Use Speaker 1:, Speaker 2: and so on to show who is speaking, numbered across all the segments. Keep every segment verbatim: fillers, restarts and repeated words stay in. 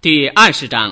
Speaker 1: 第二十章。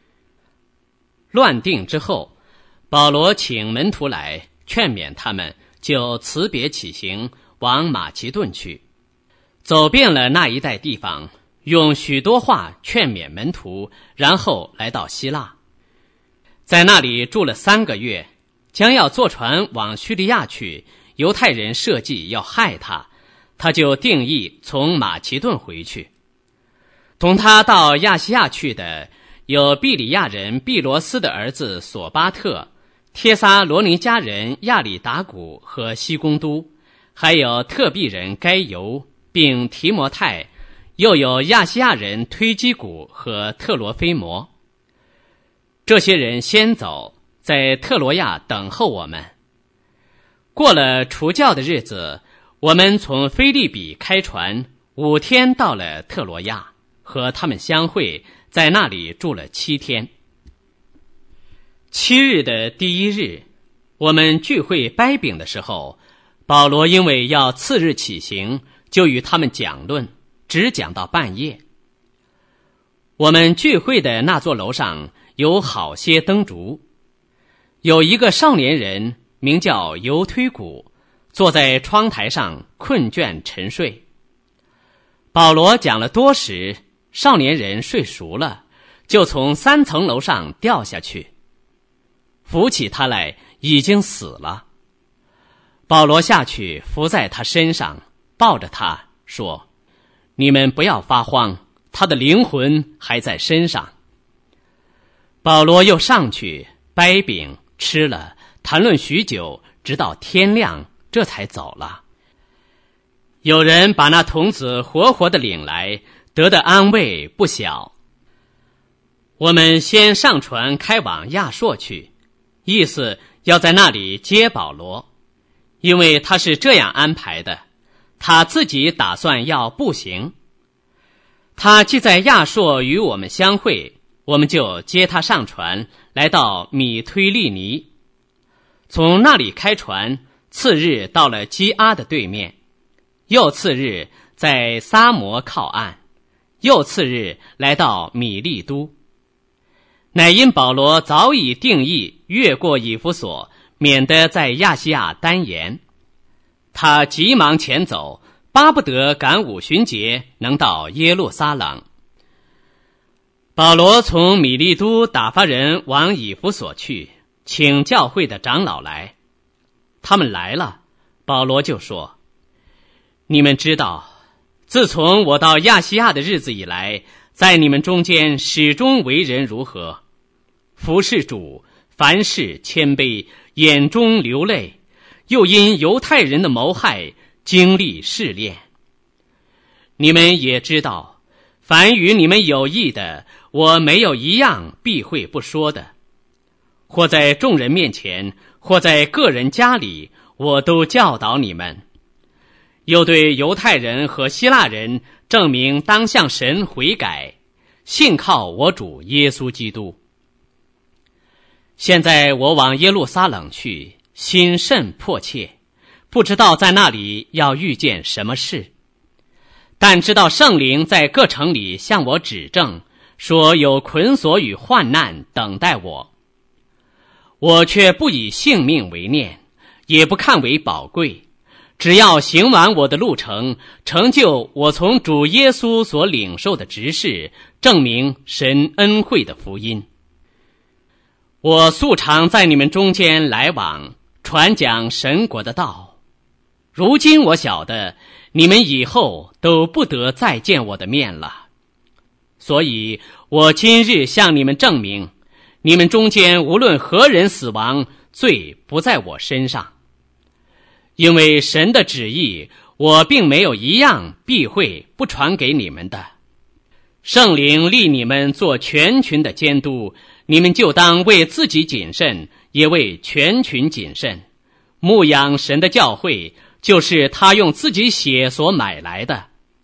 Speaker 1: 乱定之后，保罗请门徒来劝勉他们，就辞别起行，往马其顿去。走遍了那一带地方，用许多话劝勉门徒，然后来到希腊，在那里住了三个月，将要坐船往叙利亚去。犹太人设计要害他，他就定义从马其顿回去。同他到亚细亚去的有毕里亚人毕罗斯的儿子索巴特、帖撒罗尼迦人亚里达古和西公都，还有特庇人该犹，并提摩太，又有亚细亚人推基古和特罗菲摩。这些人先走，在特罗亚等候我们。过了除酵的日子，我们从腓利比开船，五天到了特罗亚，和他们相会，在那里住了七天。七日的第一日，我们聚会掰饼的时候，保罗因为要次日起行，就与他们讲论，只讲到半夜。我们聚会的那座楼上有好些灯烛，有一个少年人名叫犹推古，坐在窗台上困倦沉睡。保罗讲了多时，少年人睡熟了，就从三层楼上掉下去，扶起他来，已经死了。保罗下去伏在他身上，抱着他说：你们不要发慌，他的灵魂还在身上。保罗又上去掰饼吃了，谈论许久，直到天亮，这才走了。有人把那童子活活的领来，得的安慰不小。我们先上船开往亚朔去，意思要在那里接保罗，因为他是这样安排的，他自己打算要步行。他既在亚朔与我们相会，我们就接他上船，来到米推利尼，从那里开船，次日到了基阿的对面，又次日在撒摩靠岸，又次日来到米利都。乃因保罗早已定义越过以弗所，免得在亚细亚单言，他急忙前走，巴不得赶五旬节能到耶路撒冷。保罗从米利都打发人往以弗所去，请教会的长老来。他们来了，保罗就说：你们知道，自从我到亚细亚的日子以来，在你们中间始终为人如何，服侍主，凡事谦卑，眼中流泪，又因犹太人的谋害经历试炼。你们也知道，凡与你们有益的，我没有一样避讳不说的，或在众人面前，或在个人家里，我都教导你们，又对犹太人和希腊人证明当向神悔改，信靠我主耶稣基督。现在我往耶路撒冷去，心甚迫切，不知道在那里要遇见什么事，但知道圣灵在各城里向我指证，说有捆锁与患难等待我。我却不以性命为念，也不看为宝贵，只要行完我的路程，成就我从主耶稣所领受的职事，证明神恩惠的福音。我素常在你们中间来往，传讲神国的道。如今我晓得，你们以后都不得再见我的面了。所以我今日向你们证明，你们中间无论何人死亡，罪不在我身上。因为神的旨意，我并没有一样避讳不传给你们的。圣灵立你们做全群的监督，你们就当为自己谨慎，也为全群谨慎。牧养神的教会，就是他用自己血所买来的。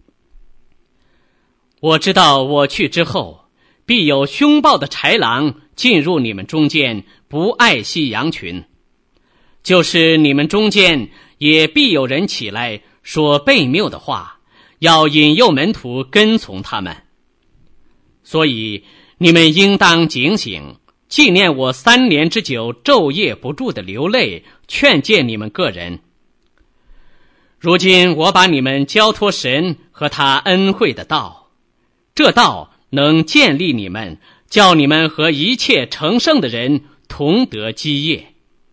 Speaker 1: 我知道我去之后，必有凶暴的豺狼进入你们中间，不爱惜羊群。就是你们中间也必有人起来说悖谬的话，要引诱门徒跟从他们。 所以你们应当警醒，纪念我三年之久昼夜不住的流泪，劝诫你们个人。如今我把你们交托神和他恩惠的道，这道能建立你们，叫你们和一切成圣的人同得基业。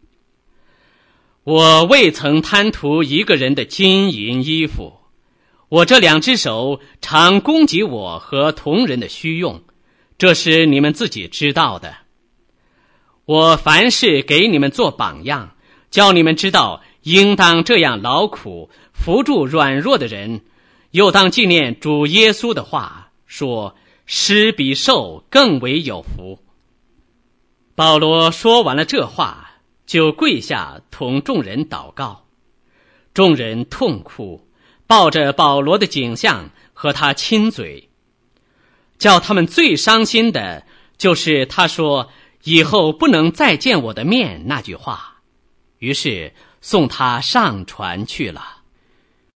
Speaker 1: 我未曾贪图一个人的金银衣服，我这两只手常供给我和同人的需用，这是你们自己知道的。我凡事给你们做榜样，叫你们知道应当这样劳苦，扶助软弱的人，又当纪念主耶稣的话，说施比受更为有福。保罗说完了这话，就跪下同众人祷告。众人痛哭，抱着保罗的颈项和他亲嘴。叫他们最伤心的就是他说以后不能再见我的面那句话，于是送他上船去了。